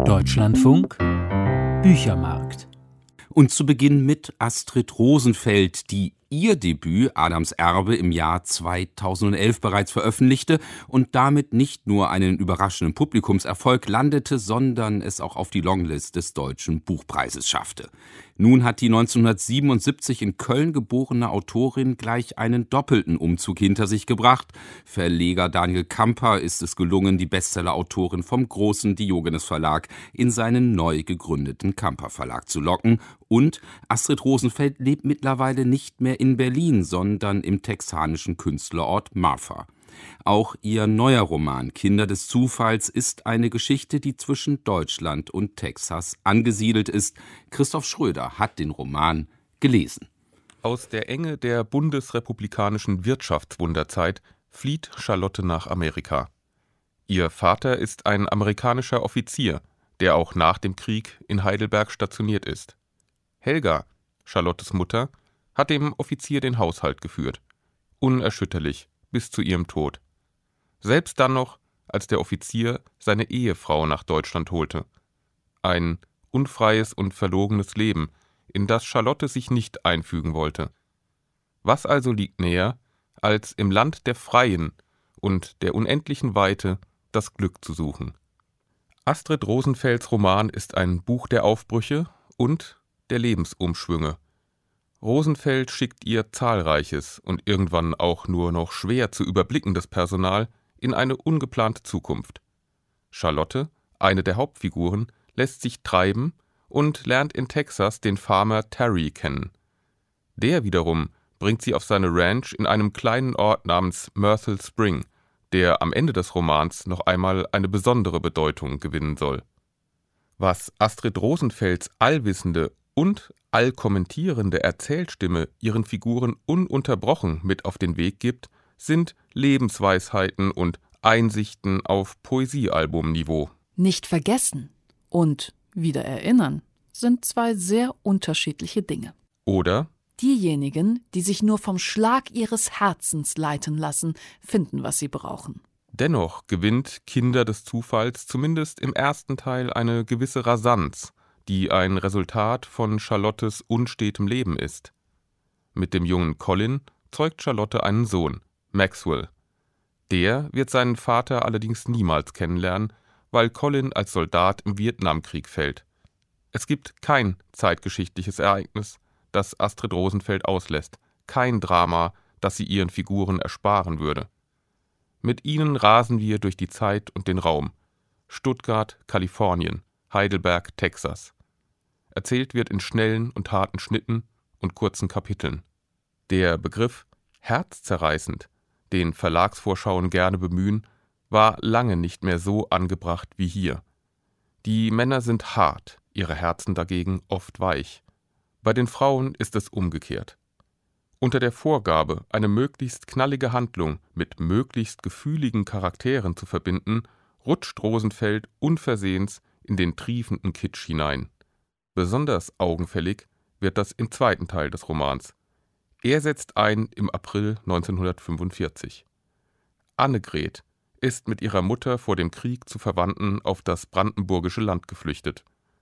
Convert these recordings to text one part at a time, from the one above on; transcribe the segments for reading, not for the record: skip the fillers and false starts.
Deutschlandfunk Büchermarkt. Und zu Beginn mit Astrid Rosenfeld, die ihr Debüt Adams Erbe im Jahr 2011 bereits veröffentlichte und damit nicht nur einen überraschenden Publikumserfolg landete, sondern es auch auf die Longlist des Deutschen Buchpreises schaffte. Nun hat die 1977 in Köln geborene Autorin gleich einen doppelten Umzug hinter sich gebracht. Verleger Daniel Kamper ist es gelungen, die Bestsellerautorin vom großen Diogenes Verlag in seinen neu gegründeten Kamper Verlag zu locken. Und Astrid Rosenfeld lebt mittlerweile nicht mehr in Berlin, sondern im texanischen Künstlerort Marfa. Auch ihr neuer Roman Kinder des Zufalls ist eine Geschichte, die zwischen Deutschland und Texas angesiedelt ist. Christoph Schröder hat den Roman gelesen. Aus der Enge der bundesrepublikanischen Wirtschaftswunderzeit flieht Charlotte nach Amerika. Ihr Vater ist ein amerikanischer Offizier, der auch nach dem Krieg in Heidelberg stationiert ist. Helga, Charlottes Mutter, hat dem Offizier den Haushalt geführt. Unerschütterlich bis zu ihrem Tod. Selbst dann noch, als der Offizier seine Ehefrau nach Deutschland holte. Ein unfreies und verlogenes Leben, in das Charlotte sich nicht einfügen wollte. Was also liegt näher, als im Land der Freien und der unendlichen Weite das Glück zu suchen? Astrid Rosenfelds Roman ist ein Buch der Aufbrüche und der Lebensumschwünge. Rosenfeld schickt ihr zahlreiches und irgendwann auch nur noch schwer zu überblickendes Personal in eine ungeplante Zukunft. Charlotte, eine der Hauptfiguren, lässt sich treiben und lernt in Texas den Farmer Terry kennen. Der wiederum bringt sie auf seine Ranch in einem kleinen Ort namens Myrtle Spring, der am Ende des Romans noch einmal eine besondere Bedeutung gewinnen soll. Was Astrid Rosenfelds allwissende und allkommentierende Erzählstimme ihren Figuren ununterbrochen mit auf den Weg gibt, sind Lebensweisheiten und Einsichten auf Poesiealbumniveau. Nicht vergessen und wieder erinnern sind zwei sehr unterschiedliche Dinge. Oder Diejenigen, die sich nur vom Schlag ihres Herzens leiten lassen, finden, was sie brauchen. dennoch gewinnt Kinder des Zufalls zumindest im ersten Teil eine gewisse Rasanz, die ein Resultat von Charlottes unstetem Leben ist. Mit dem jungen Colin zeugt Charlotte einen Sohn, Maxwell. Der wird seinen Vater allerdings niemals kennenlernen, weil Colin als Soldat im Vietnamkrieg fällt. Es gibt kein zeitgeschichtliches Ereignis, das Astrid Rosenfeld auslässt, kein Drama, das sie ihren Figuren ersparen würde. Mit ihnen rasen wir durch die Zeit und den Raum. Stuttgart, Kalifornien, Heidelberg, Texas. Erzählt wird in schnellen und harten Schnitten und kurzen Kapiteln. Der Begriff herzzerreißend, den Verlagsvorschauen gerne bemühen, war lange nicht mehr so angebracht wie hier. Die Männer sind hart, ihre Herzen dagegen oft weich. Bei den Frauen ist es umgekehrt. Unter der Vorgabe, eine möglichst knallige Handlung mit möglichst gefühligen Charakteren zu verbinden, rutscht Rosenfeld unversehens in den triefenden Kitsch hinein. Besonders augenfällig wird das im zweiten Teil des Romans. Er setzt ein im April 1945. Annegret ist mit ihrer Mutter vor dem Krieg zu Verwandten auf das brandenburgische Land geflüchtet.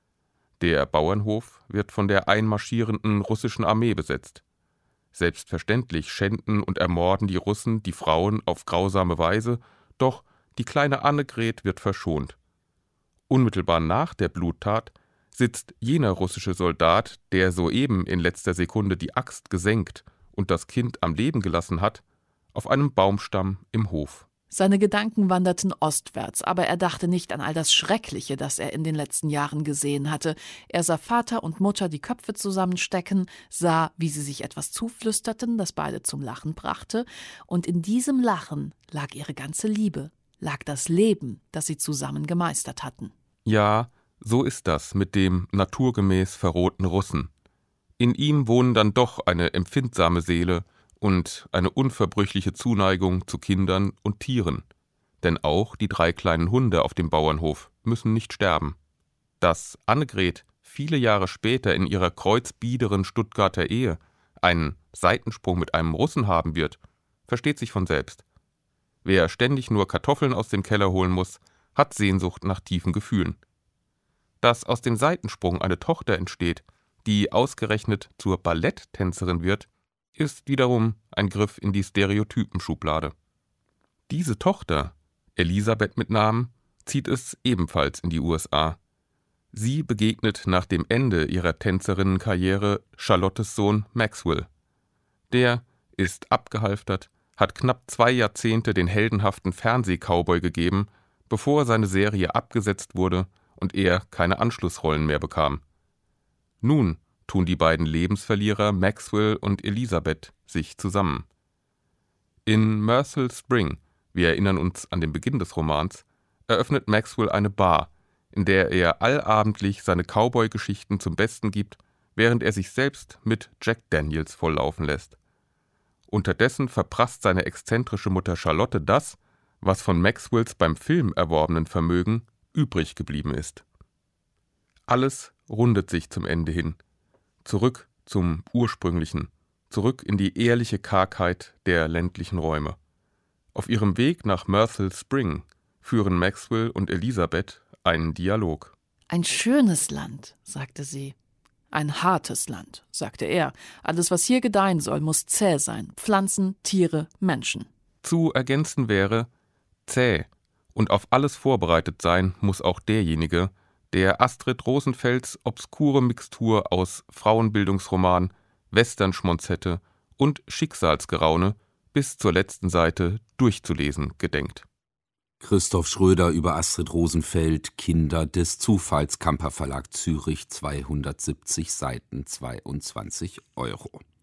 Der Bauernhof wird von der einmarschierenden russischen Armee besetzt. Selbstverständlich schänden und ermorden die Russen die Frauen auf grausame Weise, doch die kleine Annegret wird verschont. Unmittelbar nach der Bluttat sitzt jener russische Soldat, der soeben in letzter Sekunde die Axt gesenkt und das Kind am Leben gelassen hat, auf einem Baumstamm im Hof. Seine Gedanken wanderten ostwärts, aber er dachte nicht an all das Schreckliche, das er in den letzten Jahren gesehen hatte. Er sah Vater und Mutter die Köpfe zusammenstecken, sah, wie sie sich etwas zuflüsterten, das beide zum Lachen brachte, und in diesem Lachen lag ihre ganze Liebe, lag das Leben, das sie zusammen gemeistert hatten. Ja, so ist das mit dem naturgemäß verrohten Russen. In ihm wohnen dann doch eine empfindsame Seele und eine unverbrüchliche Zuneigung zu Kindern und Tieren. Denn auch die 3 kleinen Hunde auf dem Bauernhof müssen nicht sterben. Dass Annegret viele Jahre später in ihrer kreuzbiederen Stuttgarter Ehe einen Seitensprung mit einem Russen haben wird, versteht sich von selbst. Wer ständig nur Kartoffeln aus dem Keller holen muss, hat Sehnsucht nach tiefen Gefühlen. dass aus dem Seitensprung eine Tochter entsteht, die ausgerechnet zur Balletttänzerin wird, ist wiederum ein Griff in die Stereotypenschublade. Diese Tochter, Elisabeth mit Namen, zieht es ebenfalls in die USA. Sie begegnet nach dem Ende ihrer Tänzerinnenkarriere Charlottes Sohn Maxwell. Der ist abgehalftert, hat knapp 2 Jahrzehnte den heldenhaften Fernseh-Cowboy gegeben, bevor seine Serie abgesetzt wurde und er keine Anschlussrollen mehr bekam. Nun tun die beiden Lebensverlierer Maxwell und Elisabeth sich zusammen. In Myrtle Spring, wir erinnern uns an den Beginn des Romans, eröffnet Maxwell eine Bar, in der er allabendlich seine Cowboy-Geschichten zum Besten gibt, während er sich selbst mit Jack Daniels volllaufen lässt. Unterdessen verprasst seine exzentrische Mutter Charlotte das, was von Maxwells beim Film erworbenen Vermögen übrig geblieben ist. Alles rundet sich zum Ende hin. Zurück zum Ursprünglichen, zurück in die ehrliche Kargheit der ländlichen Räume. Auf ihrem Weg nach Myrtle Spring führen Maxwell und Elisabeth einen Dialog. »Ein schönes Land«, sagte sie. »Ein hartes Land«, sagte er. »Alles, was hier gedeihen soll, muss zäh sein. Pflanzen, Tiere, Menschen.« Zu ergänzen wäre, zäh und auf alles vorbereitet sein muss auch derjenige, der Astrid Rosenfelds obskure Mixtur aus Frauenbildungsroman, Westernschmonzette und Schicksalsgeraune bis zur letzten Seite durchzulesen gedenkt. Christoph Schröder über Astrid Rosenfeld, Kinder des Zufalls, Kamper Verlag Zürich, 270 Seiten, 22 €.